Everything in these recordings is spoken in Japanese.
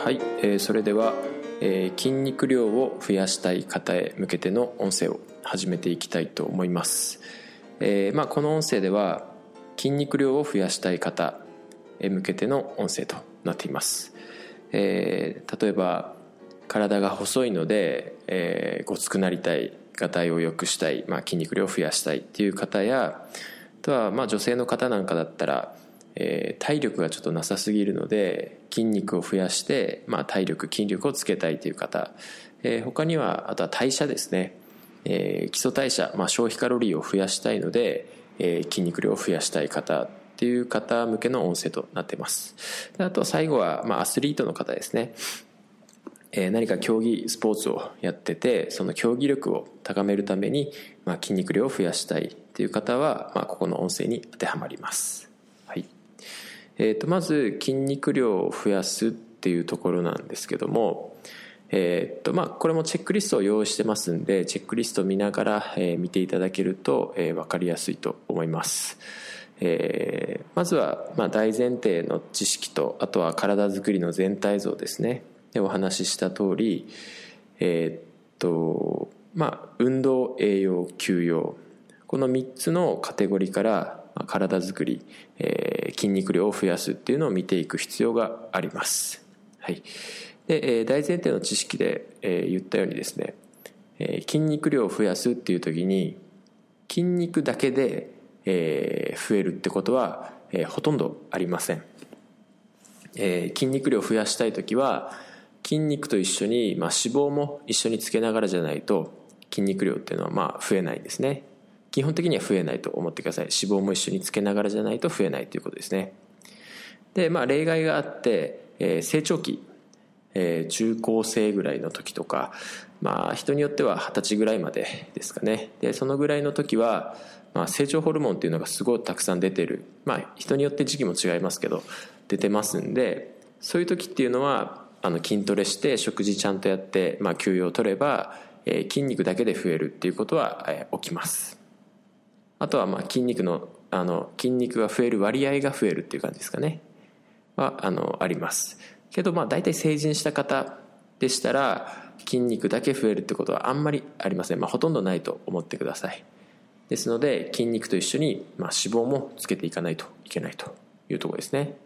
はい、それでは、筋肉量を増やしたい方へ向けての音声を始めていきたいと思います。この音声では筋肉量を増やしたい方へ向けての音声となっています。例えば体が細いので、ごつくなりたい、がたいを良くしたい、筋肉量を増やしたいっていう方や、あとは女性の方なんかだったら、体力がちょっとなさすぎるので筋肉を増やして、体力筋力をつけたいという方、他にはあとは代謝ですね、基礎代謝、消費カロリーを増やしたいので、筋肉量を増やしたい方っていう方向けの音声となっています。であと最後は、アスリートの方ですね。何か競技スポーツをやってて、その競技力を高めるために、筋肉量を増やしたいっていう方は、ここの音声に当てはまります。はい。まず筋肉量を増やすっていうところなんですけども、これもチェックリストを用意してますんで、チェックリストを見ながら、見ていただけると、分かりやすいと思います。まずは、大前提の知識と、あとは体づくりの全体像ですね。でお話しした通り、運動、栄養、休養、この3つのカテゴリーから体づくり、筋肉量を増やすっていうのを見ていく必要があります。はい。で、大前提の知識で、言ったようにですね、筋肉量を増やすっていう時に筋肉だけで、増えるってことは、ほとんどありません。筋肉量を増やしたい時は筋肉と一緒に、脂肪も一緒につけながらじゃないと筋肉量っていうのは増えないんですね。基本的には増えないと思ってください。脂肪も一緒につけながらじゃないと増えないということですね。で、例外があって、成長期、中高生ぐらいの時とか、人によっては20歳ぐらいまでですかね。でそのぐらいの時は、成長ホルモンっていうのがすごいたくさん出てる、人によって時期も違いますけど出てますんで、そういう時っていうのは筋トレして食事ちゃんとやって、休養を取れば、筋肉だけで増えるっていうことは、起きます。あとは筋肉が増える割合が増えるっていう感じですかね、ありますけど、大体成人した方でしたら筋肉だけ増えるってことはあんまりありません。ほとんどないと思ってください。ですので筋肉と一緒に、脂肪もつけていかないといけないというところですね。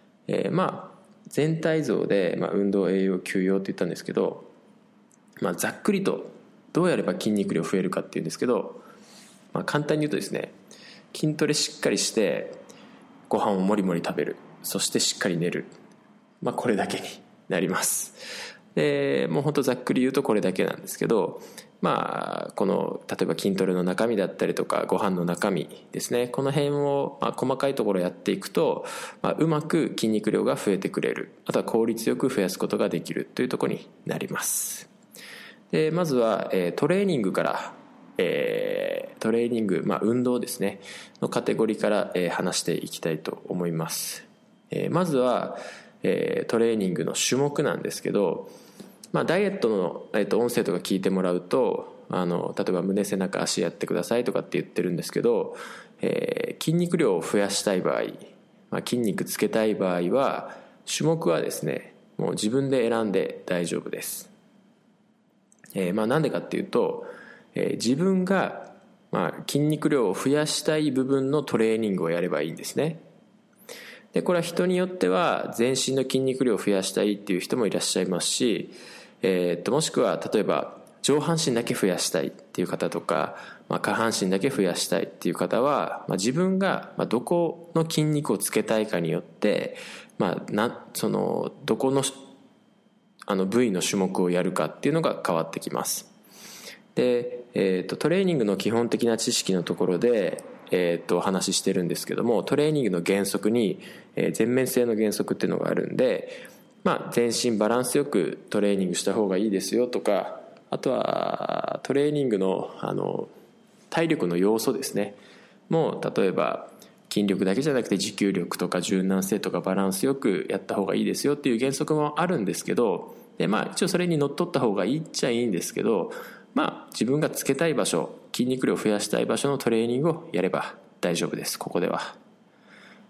全体像で、運動、栄養、休養って言ったんですけど、ざっくりとどうやれば筋肉量増えるかっていうんですけど、簡単に言うとですね、筋トレしっかりしてご飯をもりもり食べる、そしてしっかり寝る、これだけになります。でもう本当ざっくり言うとこれだけなんですけど、この例えば筋トレの中身だったりとかご飯の中身ですね、この辺を、細かいところやっていくと、うまく筋肉量が増えてくれる、あとは効率よく増やすことができるというところになります。でまずは、トレーニングから、トレーニング、運動ですねのカテゴリーから、話していきたいと思います。まずは、トレーニングの種目なんですけど、ダイエットの、音声とか聞いてもらうと、例えば胸背中足やってくださいとかって言ってるんですけど、筋肉量を増やしたい場合、筋肉つけたい場合は種目はですね、もう自分で選んで大丈夫です。なんでかっていうと、自分が、筋肉量を増やしたい部分のトレーニングをやればいいんですね。でこれは人によっては全身の筋肉量を増やしたいっていう人もいらっしゃいますし、もしくは例えば上半身だけ増やしたいっていう方とか、下半身だけ増やしたいっていう方は、自分がどこの筋肉をつけたいかによって、どこの部位の種目をやるかっていうのが変わってきます。で、トレーニングの基本的な知識のところで、お話ししてるんですけども、トレーニングの原則に、全面性の原則っていうのがあるんで、全身バランスよくトレーニングした方がいいですよとか、あとはトレーニングの、体力の要素ですね、もう例えば筋力だけじゃなくて持久力とか柔軟性とかバランスよくやった方がいいですよっていう原則もあるんですけど、で一応それにのっとった方がいいっちゃいいんですけど、自分がつけたい場所、筋肉量を増やしたい場所のトレーニングをやれば大丈夫です。ここでは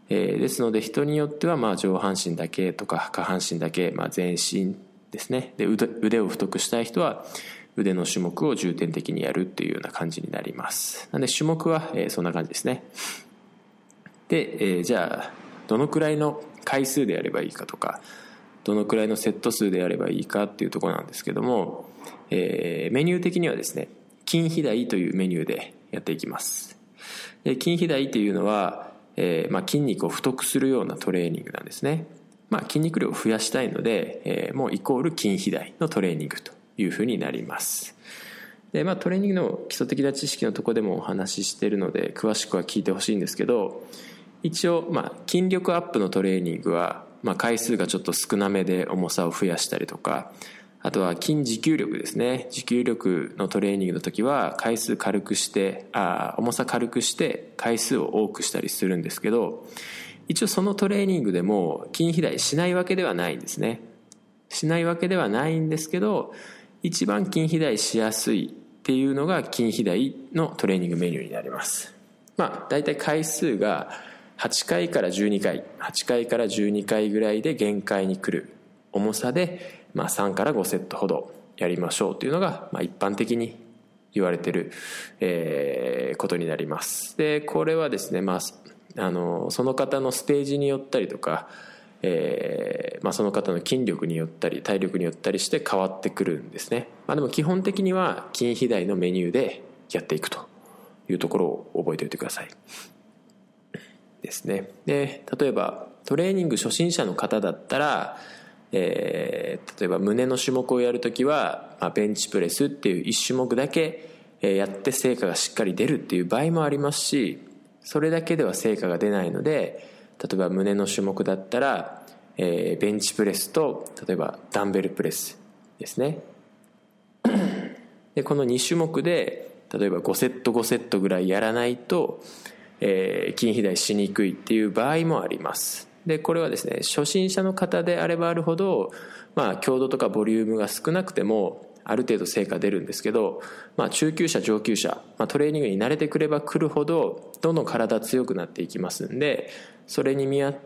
ですので人によっては上半身だけとか下半身だけ、全身ですね。で腕を太くしたい人は腕の種目を重点的にやるっていうような感じになります。なので種目は、そんな感じですね。で、じゃあどのくらいの回数でやればいいかとか、どのくらいのセット数でやればいいかっていうところなんですけども、メニュー的にはですね、筋肥大というメニューでやっていきます。で筋肥大というのは、筋肉を太くするようなトレーニングなんですね。筋肉量を増やしたいので、もうイコール筋肥大のトレーニングというふうになります。で、トレーニングの基礎的な知識のところでもお話ししているので詳しくは聞いてほしいんですけど、一応、筋力アップのトレーニングは、回数がちょっと少なめで重さを増やしたりとか、あとは筋持久力ですね。持久力のトレーニングの時は回数軽くして重さ軽くして回数を多くしたりするんですけど、一応そのトレーニングでも筋肥大しないわけではないんですね。しないわけではないんですけど、一番筋肥大しやすいっていうのが筋肥大のトレーニングメニューになります。だいたい回数が8回から12回8回から12回ぐらいで限界に来る重さで、3から5セットほどやりましょうというのが、一般的に言われている、ことになります。でこれはですね、その方のステージによったりとか、その方の筋力によったり体力によったりして変わってくるんですね。でも基本的には筋肥大のメニューでやっていくというところを覚えておいてくださいですね。で例えばトレーニング初心者の方だったら、例えば胸の種目をやるときは、ベンチプレスっていう1種目だけやって成果がしっかり出るっていう場合もありますし、それだけでは成果が出ないので、例えば胸の種目だったら、ベンチプレスと例えばダンベルプレスですね。でこの2種目で例えば5セット5セットぐらいやらないと、筋肥大しにくいっていう場合もあります。でこれはですね、初心者の方であればあるほど、強度とかボリュームが少なくてもある程度成果出るんですけど、中級者上級者、トレーニングに慣れてくればくるほどどんどん体強くなっていきますんで、それに見合って、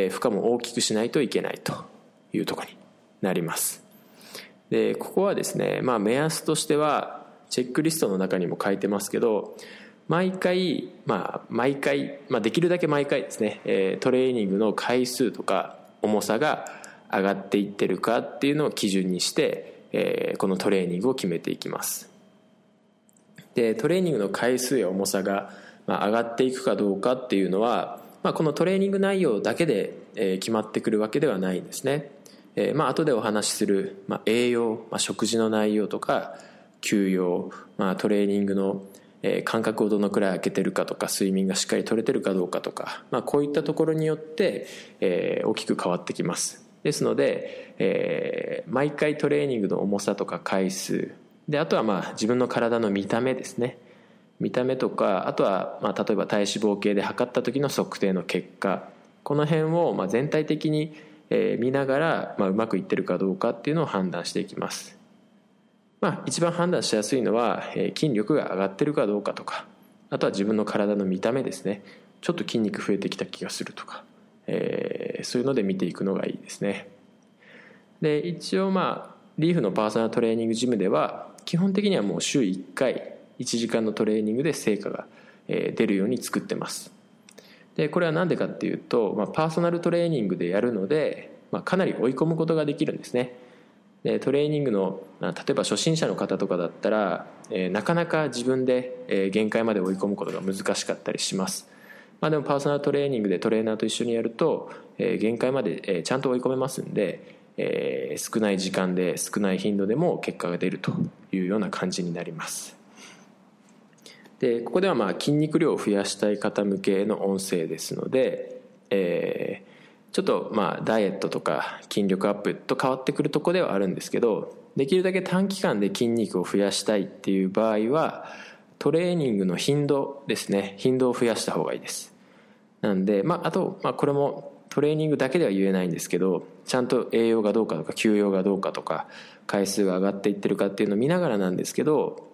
負荷も大きくしないといけないというところになります。でここはですね、目安としてはチェックリストの中にも書いてますけど、毎回、できるだけ毎回ですね、トレーニングの回数とか重さが上がっていってるかっていうのを基準にして、このトレーニングを決めていきます。でトレーニングの回数や重さが、上がっていくかどうかっていうのは、このトレーニング内容だけで、決まってくるわけではないんですね。後でお話しする、栄養、食事の内容とか休養、トレーニングの間隔をどのくらい空けてるかとか、睡眠がしっかり取れてるかどうかとか、こういったところによって、大きく変わってきます。ですので、毎回トレーニングの重さとか回数で、あとは自分の体の見た目ですね。見た目とか、あとは例えば体脂肪計で測った時の測定の結果、この辺を全体的に見ながら、うまくいってるかどうかっていうのを判断していきます。一番判断しやすいのは、筋力が上がってるかどうかとか、あとは自分の体の見た目ですね。ちょっと筋肉増えてきた気がするとか、そういうので見ていくのがいいですね。で一応リーフのパーソナルトレーニングジムでは基本的にはもう週1回1時間のトレーニングで成果が出るように作ってます。でこれは何でかっていうと、パーソナルトレーニングでやるので、かなり追い込むことができるんですね。でトレーニングの例えば初心者の方とかだったら、なかなか自分で、限界まで追い込むことが難しかったりします。でもパーソナルトレーニングでトレーナーと一緒にやると、限界まで、ちゃんと追い込めますんで、少ない時間で少ない頻度でも結果が出るというような感じになります。でここでは筋肉量を増やしたい方向けの音声ですので、ちょっとダイエットとか筋力アップと変わってくるところではあるんですけど、できるだけ短期間で筋肉を増やしたいっていう場合はトレーニングの頻度ですね、頻度を増やした方がいいです。なんであと、これもトレーニングだけでは言えないんですけど、ちゃんと栄養がどうかとか休養がどうかとか回数が上がっていってるかっていうのを見ながらなんですけど、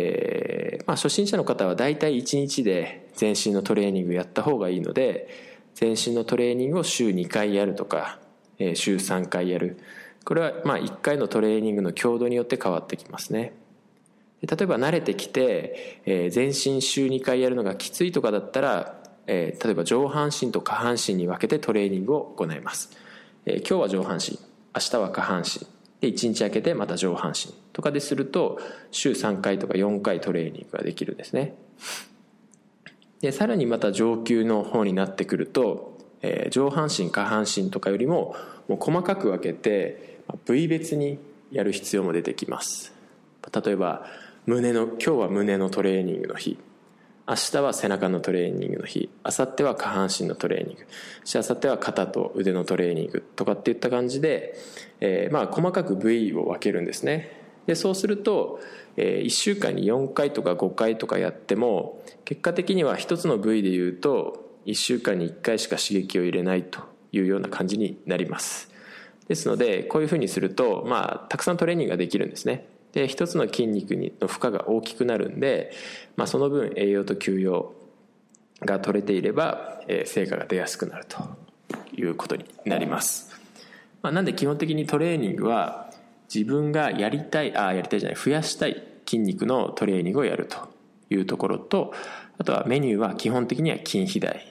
初心者の方はだいたい1日で全身のトレーニングやった方がいいので、 全身のトレーニングを週2回やるとか、週3回やる。これは1回のトレーニングの強度によって変わってきますね。例えば慣れてきて、全身週2回やるのがきついとかだったら、例えば上半身と下半身に分けてトレーニングを行います。今日は上半身、明日は下半身で、1日空けてまた上半身とかですると、週3回とか4回トレーニングができるんですね。でさらにまた上級の方になってくると、上半身下半身とかよりも細かく分けて部位別にやる必要も出てきます。例えば今日は胸のトレーニングの日、明日は背中のトレーニングの日、明後日は下半身のトレーニング、明後日は肩と腕のトレーニングとかっていった感じで、細かく部位を分けるんですね。でそうすると、1週間に4回とか5回とかやっても、結果的には一つの部位でいうと1週間に1回しか刺激を入れないというような感じになります。ですのでこういうふうにすると、たくさんトレーニングができるんですね。で一つの筋肉の負荷が大きくなるんで、その分栄養と休養が取れていれば、成果が出やすくなるということになります。なんで基本的にトレーニングは自分が増やしたい筋肉のトレーニングをやるというところと、あとはメニューは基本的には筋肥大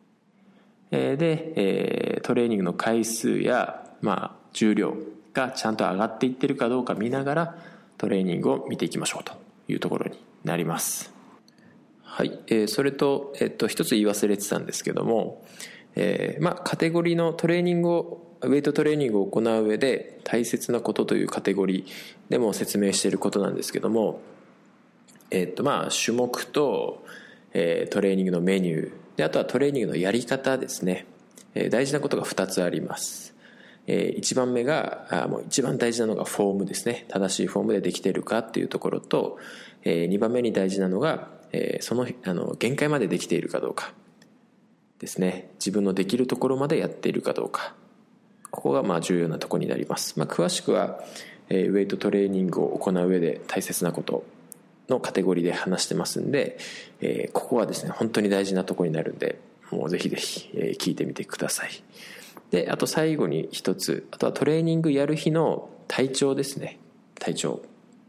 で、トレーニングの回数や、重量がちゃんと上がっていってるかどうか見ながらトレーニングを見ていきましょうというところになります。はい、それと、一つ言い忘れてたんですけども、カテゴリーのトレーニングウェイトトレーニングを行う上で大切なことというカテゴリーでも説明していることなんですけども、種目と、トレーニングのメニューで、あとはトレーニングのやり方ですね。大事なことが2つあります。1番目がもう一番大事なのがフォームですね。正しいフォームでできているかっていうところと、2番目に大事なのが、その限界までできているかどうかですね。自分のできるところまでやっているかどうか、ここが重要なところになります。詳しくは、ウェイトトレーニングを行う上で大切なことのカテゴリーで話してますんで、ここはですね本当に大事なところになるんで、もうぜひぜひ、聞いてみてください。であと最後に一つ、あとはトレーニングやる日の体調ですね。体調、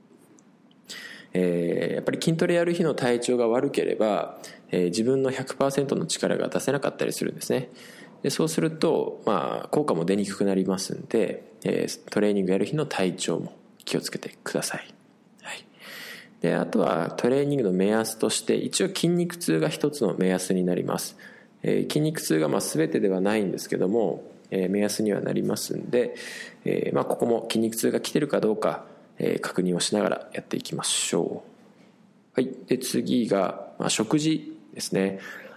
やっぱり筋トレやる日の体調が悪ければ、自分の 100% の力が出せなかったりするんですね。でそうすると、効果も出にくくなりますんで、トレーニングやる日の体調も気をつけてください。はい、であとはトレーニングの目安として、一応筋肉痛が一つの目安になります。筋肉痛が全てではないんですけども、目安にはなりますんで、ここも筋肉痛が来てるかどうか、確認をしながらやっていきましょう。はい、で次が、食事ですね。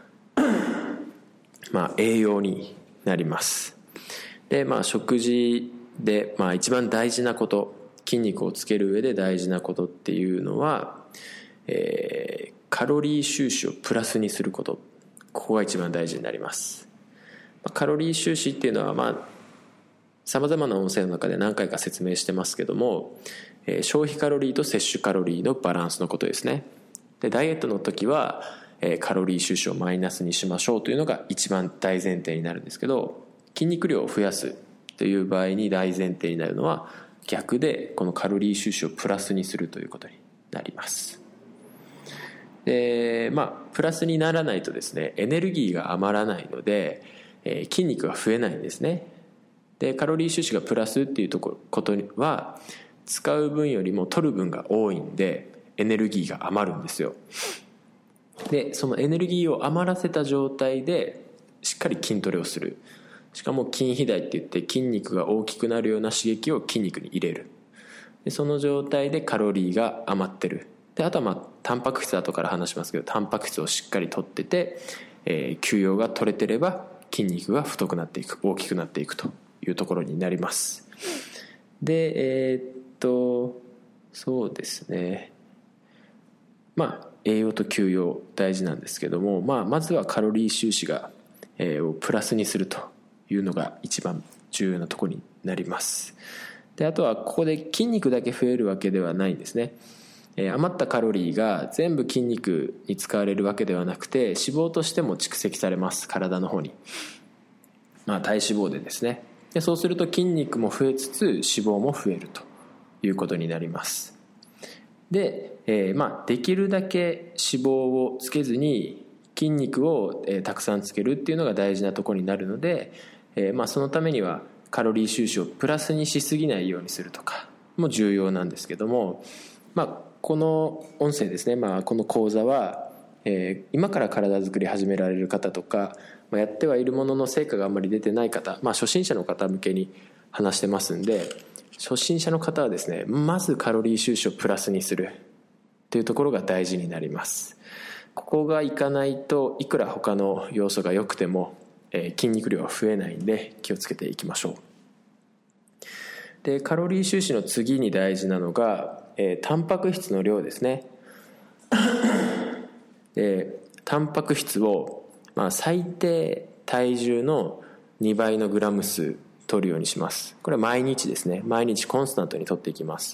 栄養になります。で食事で、一番大事なこと、筋肉をつける上で大事なことっていうのは、カロリー収支をプラスにすること、ここが一番大事になります。カロリー収支っていうのはさまざまな音声の中で何回か説明してますけども、消費カロリーと摂取カロリーのバランスのことですね。でダイエットの時はカロリー収支をマイナスにしましょうというのが一番大前提になるんですけど、筋肉量を増やすという場合に大前提になるのは逆で、このカロリー収支をプラスにするということになります。でプラスにならないとですね、エネルギーが余らないので、筋肉が増えないんですね。でカロリー収支がプラスっていうことは、使う分よりも取る分が多いんでエネルギーが余るんですよ。でそのエネルギーを余らせた状態でしっかり筋トレをする。しかも筋肥大っていって筋肉が大きくなるような刺激を筋肉に入れる。でその状態でカロリーが余ってる。であとはタンパク質、後から話しますけど、タンパク質をしっかりとってて、休養が取れてれば筋肉が太くなっていく、大きくなっていくというところになります。でそうですね、栄養と休養大事なんですけども、まずはカロリー収支をプラスにするというのが一番重要なところになります。であとはここで筋肉だけ増えるわけではないんですね。 余ったカロリーが全部筋肉に使われるわけではなくて、脂肪としても蓄積されます、体の方に。体脂肪でですね。でそうすると筋肉も増えつつ脂肪も増えるということになります。で、できるだけ脂肪をつけずに筋肉を、たくさんつけるっていうのが大事なところになるので、そのためにはカロリー収支をプラスにしすぎないようにするとかも重要なんですけども、この音声ですね、この講座は、今から体作り始められる方とか、やってはいるものの成果があんまり出てない方、初心者の方向けに話してますんで、初心者の方はですね、まずカロリー収支をプラスにするというところが大事になります。ここがいかないといくら他の要素が良くても、筋肉量は増えないんで気をつけていきましょう。でカロリー収支の次に大事なのが、タンパク質の量ですね。タンパク質を、最低体重の2倍のグラム数取るようにします。これは毎日ですね。毎日コンスタントに取っていきます。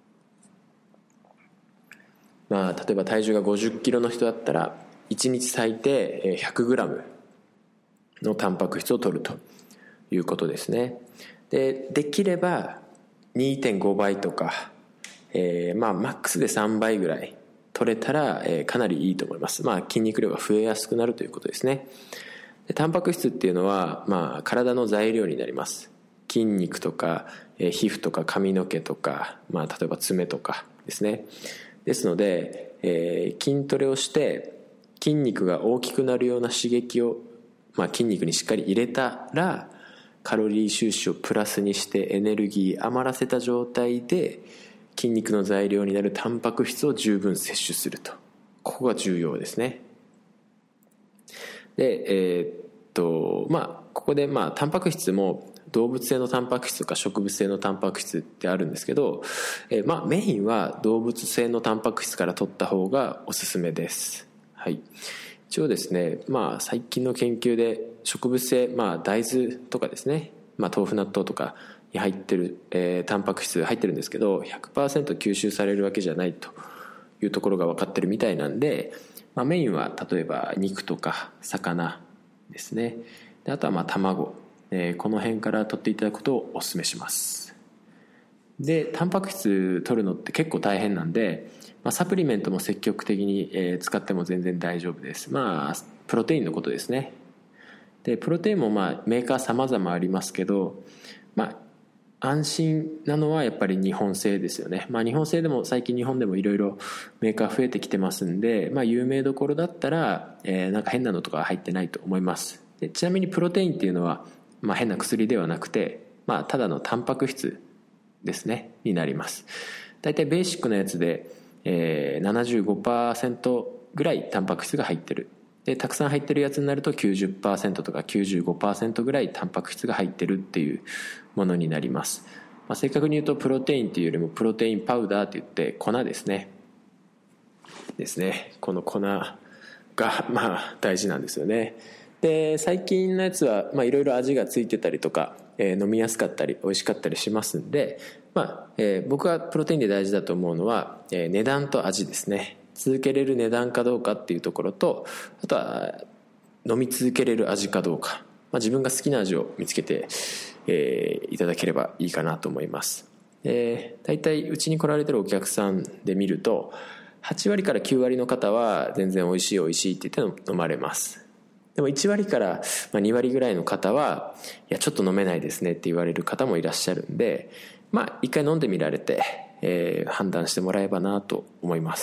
例えば体重が50キロの人だったら1日最低100グラムのタンパク質を取るということですね。できれば 2.5 倍とか、マックスで3倍ぐらい取れたら、かなりいいと思います。筋肉量が増えやすくなるということですね。でタンパク質っていうのは、体の材料になります。筋肉とか、皮膚とか髪の毛とか、例えば爪とかですね。ですので、筋トレをして筋肉が大きくなるような刺激を、筋肉にしっかり入れたら、カロリー収支をプラスにしてエネルギー余らせた状態で筋肉の材料になるタンパク質を十分摂取すると。ここが重要ですね。でここでタンパク質も動物性のタンパク質とか植物性のタンパク質ってあるんですけど、メインは動物性のタンパク質から取った方がおすすめです。はい。一応ですね、最近の研究で植物性、大豆とかですね、豆腐納豆とかに入ってる、タンパク質入ってるんですけど 100% 吸収されるわけじゃないというところが分かってるみたいなんで、メインは例えば肉とか魚ですね。であとは卵、この辺から取っていただくことをお勧めします。でタンパク質取るのって結構大変なんで、サプリメントも積極的に、使っても全然大丈夫です。プロテインのことですね。でプロテインもメーカー様々ありますけど、安心なのはやっぱり日本製ですよね。日本製でも最近日本でもいろいろメーカー増えてきてますんで、有名どころだったら、なんか変なのとか入ってないと思います。でちなみにプロテインっていうのは、変な薬ではなくて、ただのタンパク質ですねになります。だいたいベーシックなやつで、75% ぐらいタンパク質が入ってる。でたくさん入ってるやつになると 90% とか 95% ぐらいタンパク質が入ってるっていうものになります。正確に言うとプロテインっていうよりもプロテインパウダーって言って粉ですね。この粉が大事なんですよね。で最近のやつはいろいろ味がついてたりとか、飲みやすかったり美味しかったりしますんで、僕はプロテインで大事だと思うのは、値段と味ですね。続けれる値段かどうかっていうところと、あとは飲み続けれる味かどうか、自分が好きな味を見つけて、いただければいいかなと思います。大体うちに来られてるお客さんで見ると8割から9割の方は全然美味しい美味しいって言って飲まれます。でも1割から2割ぐらいの方は、いやちょっと飲めないですねって言われる方もいらっしゃるんで、一回飲んでみられて、判断してもらえばなと思います。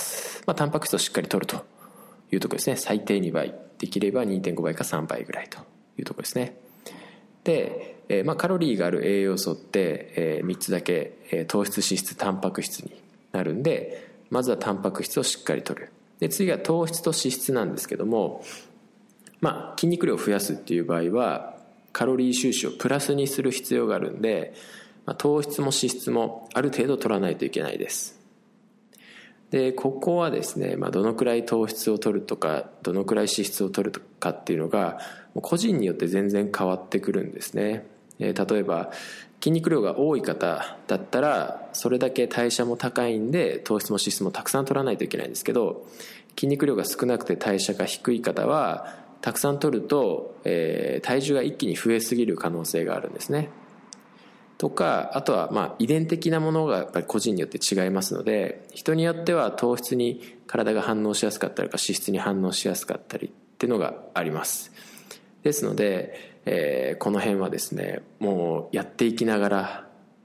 タンパク質をしっかり摂るというところですね。最低2倍、できれば 2.5 倍か3倍ぐらいというところですね。で、カロリーがある栄養素って、3つだけ、糖質、脂質、タンパク質になるんで、まずはタンパク質をしっかり摂る。で次は糖質と脂質なんですけども、筋肉量を増やすっていう場合はカロリー収支をプラスにする必要があるんで、糖質も脂質もある程度取らないといけないです。でここはですね、どのくらい糖質を取るとかどのくらい脂質を取るかっていうのが個人によって全然変わってくるんですね。 例えば筋肉量が多い方だったらそれだけ代謝も高いんで糖質も脂質もたくさん取らないといけないんですけど、筋肉量が少なくて代謝が低い方はたくさん取ると、体重が一気に増えすぎる可能性があるんですね。とか、あとは遺伝的なものがやっぱり個人によって違いますので、人によっては糖質に体が反応しやすかったりとか脂質に反応しやすかったりっていうのがあります。ですので、この辺はですね、もうやっていきながら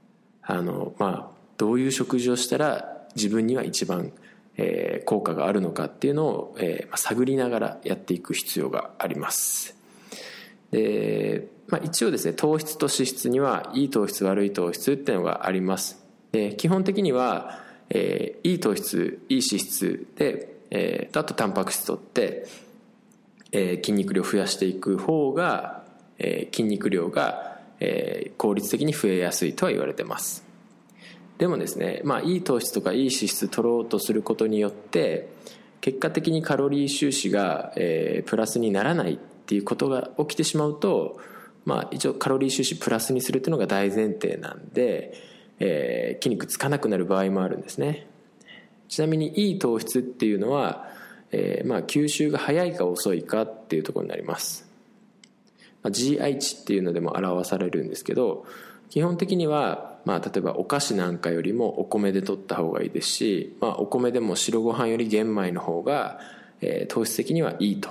どういう食事をしたら自分には一番、効果があるのかっていうのを、探りながらやっていく必要があります。で、一応ですね、糖質と脂質にはいい糖質悪い糖質っていうのがあります。で、基本的には、いい糖質いい脂質で、あとタンパク質とって、筋肉量を増やしていく方が、筋肉量が、効率的に増えやすいとは言われてます。でもですね、いい糖質とかいい脂質取ろうとすることによって結果的にカロリー収支が、プラスにならないっていうことが起きてしまうと、一応カロリー収支プラスにするっていうのが大前提なんで、筋肉つかなくなる場合もあるんですね。ちなみにいい糖質っていうのは、吸収が早いか遅いかっていうところになります。GI 値っていうのでも表されるんですけど、基本的には、例えばお菓子なんかよりもお米で取った方がいいですし、お米でも白ご飯より玄米の方が、糖質的にはいいと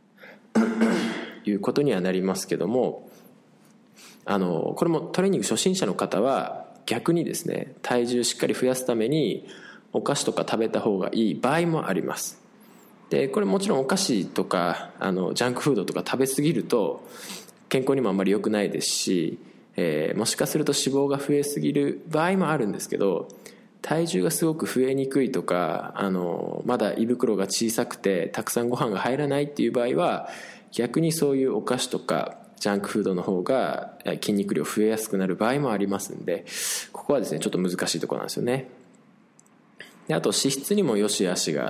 いうことにはなりますけども、これもトレーニング初心者の方は逆にですね、体重しっかり増やすためにお菓子とか食べた方がいい場合もあります。で、これもちろんお菓子とかジャンクフードとか食べ過ぎると健康にもあんまり良くないですし、もしかすると脂肪が増えすぎる場合もあるんですけど、体重がすごく増えにくいとかまだ胃袋が小さくてたくさんご飯が入らないっていう場合は、逆にそういうお菓子とかジャンクフードの方が筋肉量増えやすくなる場合もありますんで、ここはですねちょっと難しいところなんですよね。で、あと脂質にも良し悪しがあって、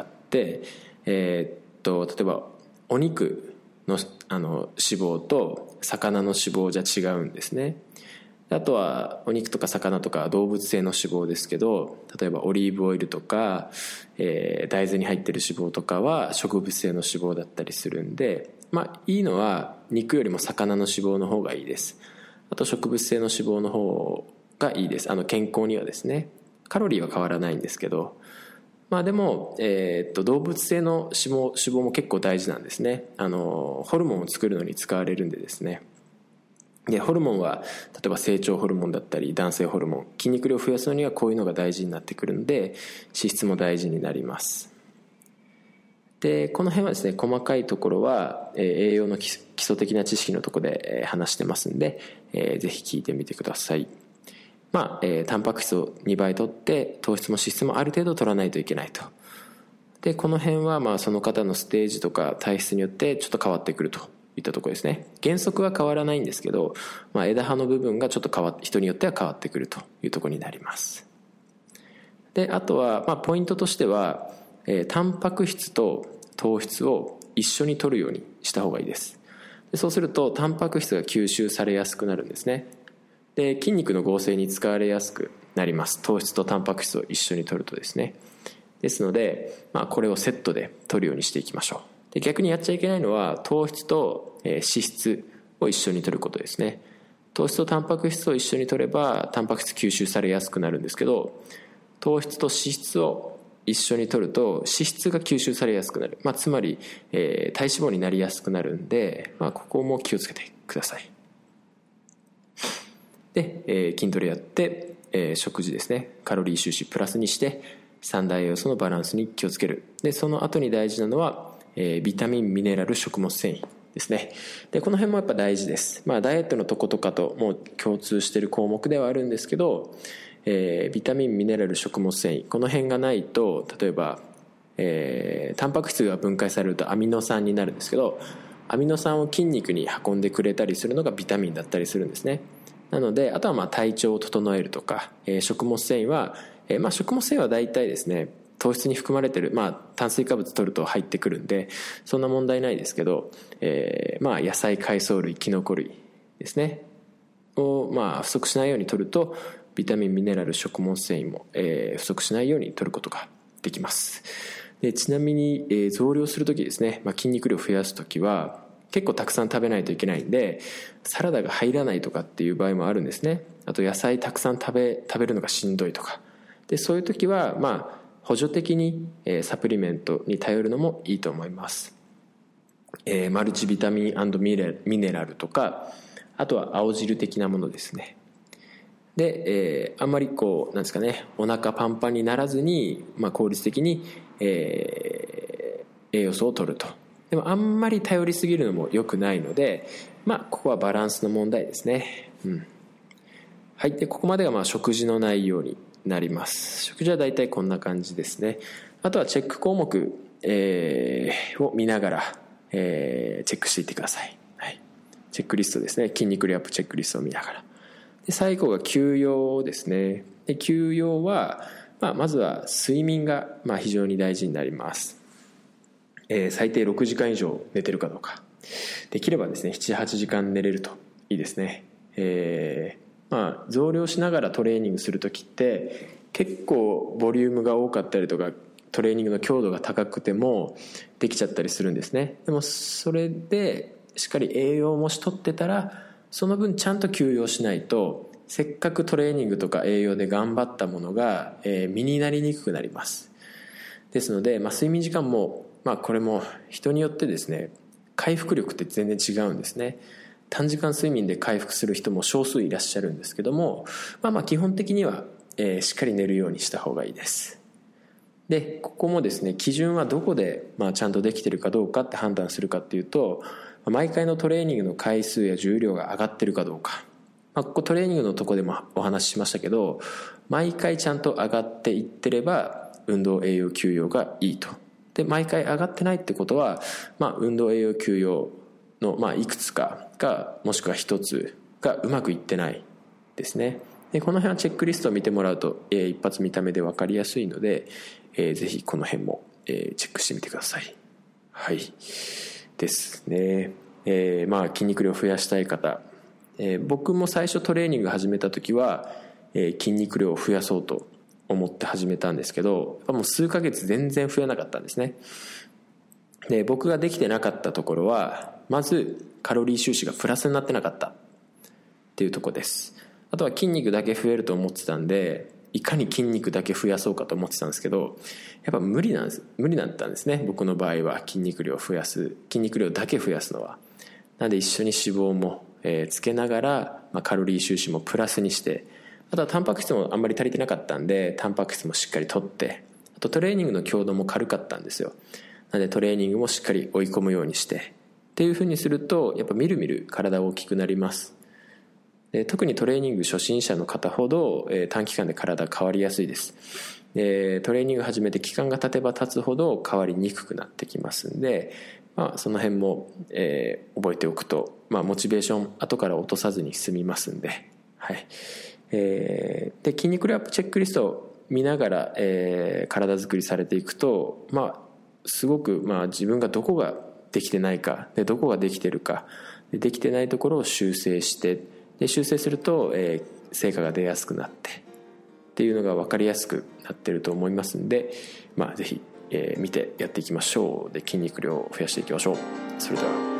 例えばお肉の脂肪と魚の脂肪じゃ違うんですね。あとはお肉とか魚とか動物性の脂肪ですけど、例えばオリーブオイルとか、大豆に入ってる脂肪とかは植物性の脂肪だったりするんで、いいのは肉よりも魚の脂肪の方がいいです。あと植物性の脂肪の方がいいです。健康にはですね。カロリーは変わらないんですけど、でも、動物性の脂肪も結構大事なんですね。ホルモンを作るのに使われるんでですね。で、ホルモンは例えば成長ホルモンだったり男性ホルモン、筋肉量を増やすのにはこういうのが大事になってくるので、脂質も大事になります。で、この辺はですね、細かいところは、栄養の基礎的な知識のところで、話してますんで、ぜひ聞いてみてください。タンパク質を2倍取って糖質も脂質もある程度取らないといけないと。で、この辺はその方のステージとか体質によってちょっと変わってくるといったところですね。原則は変わらないんですけど、枝葉の部分がちょっと人によっては変わってくるというところになります。で、あとはポイントとしては、タンパク質と糖質を一緒に取るようにした方がいいです。で、そうするとタンパク質が吸収されやすくなるんですね。で、筋肉の合成に使われやすくなります。糖質とタンパク質を一緒に取るとですね。ですので、これをセットで取るようにしていきましょう。で、逆にやっちゃいけないのは糖質と脂質を一緒に取ることですね。糖質とタンパク質を一緒に取ればタンパク質吸収されやすくなるんですけど、糖質と脂質を一緒に取ると脂質が吸収されやすくなる、つまり、体脂肪になりやすくなるんで、ここも気をつけてください。で、筋トレやって、食事ですね、カロリー収支プラスにして三大栄養素のバランスに気をつける。で、その後に大事なのは、ビタミンミネラル食物繊維ですね。で、この辺もやっぱ大事です。ダイエットのとことかともう共通している項目ではあるんですけど、ビタミンミネラル食物繊維、この辺がないと、例えば、タンパク質が分解されるとアミノ酸になるんですけど、アミノ酸を筋肉に運んでくれたりするのがビタミンだったりするんですね。なので、あとは体調を整えるとか、食物繊維は、食物繊維は大体ですね、糖質に含まれてる、炭水化物取ると入ってくるんでそんな問題ないですけど、野菜、海藻類、キノコ類ですね、 を不足しないように摂るとビタミンミネラル食物繊維も不足しないように摂ることができます。でちなみに増量するときですね、筋肉量を増やすときは結構たくさん食べないといけないんで、サラダが入らないとかっていう場合もあるんですね。あと野菜たくさん食べるのがしんどいとかで、そういう時は補助的にサプリメントに頼るのもいいと思います。マルチビタミン&ミネラルとか、あとは青汁的なものですね。で、あんまりなんですかね、お腹パンパンにならずに、効率的に、栄養素を取ると。でもあんまり頼りすぎるのも良くないので、ここはバランスの問題ですね。はい。でここまでが食事の内容になります。食事はだいたいこんな感じですね。あとはチェック項目、を見ながら、チェックしていってください。はい。チェックリストですね。筋肉量アップチェックリストを見ながら。で最後が休養ですね。で休養は、まずは睡眠が非常に大事になります。最低6時間以上寝てるかどうか。できればですね 7,8 時間寝れるといいですね。増量しながらトレーニングするときって結構ボリュームが多かったりとかトレーニングの強度が高くてもできちゃったりするんですね。でもそれでしっかり栄養もしとってたらその分ちゃんと休養しないと、せっかくトレーニングとか栄養で頑張ったものが、身になりにくくなります。ですので、睡眠時間もこれも人によってですね回復力って全然違うんですね。短時間睡眠で回復する人も少数いらっしゃるんですけども、基本的には、しっかり寝るようにした方がいいです。でここもですね基準はどこで、ちゃんとできてるかどうかって判断するかっていうと、毎回のトレーニングの回数や重量が上がってるかどうか、ここトレーニングのとこでもお話ししましたけど、毎回ちゃんと上がっていってれば運動栄養休養がいいと。で毎回上がってないってことは、運動栄養休養の、いくつかがもしくは一つがうまくいってないですね。でこの辺はチェックリストを見てもらうと、一発見た目で分かりやすいので、ぜひこの辺も、チェックしてみてください。はいですね。筋肉量を増やしたい方、僕も最初トレーニング始めた時は、筋肉量を増やそうと思って始めたんですけど、もう数ヶ月全然増えなかったんですね。で僕ができてなかったところは、まずカロリー収支がプラスになってなかったっていうところです。あとは筋肉だけ増えると思ってたんで、いかに筋肉だけ増やそうかと思ってたんですけど、やっぱ無理だったんですね。僕の場合は筋肉量だけ増やすのは。なので一緒に脂肪も、つけながら、カロリー収支もプラスにして、あとはタンパク質もあんまり足りてなかったんでタンパク質もしっかりとって、あとトレーニングの強度も軽かったんですよ。なのでトレーニングもしっかり追い込むようにしてっていう風にすると、やっぱみるみる体大きくなります。で特にトレーニング初心者の方ほど、短期間で体変わりやすいです。でトレーニング始めて期間が経てば経つほど変わりにくくなってきますんで、その辺も、覚えておくと、モチベーション後から落とさずに済みますんで、はい。で筋肉量アップチェックリストを見ながら、体作りされていくと、すごく、自分がどこができてないかでどこができてるかできてないところを修正して、で修正すると、成果が出やすくなってっていうのが分かりやすくなってると思いますんで、ぜひ、見てやっていきましょう。で筋肉量を増やしていきましょう。それでは。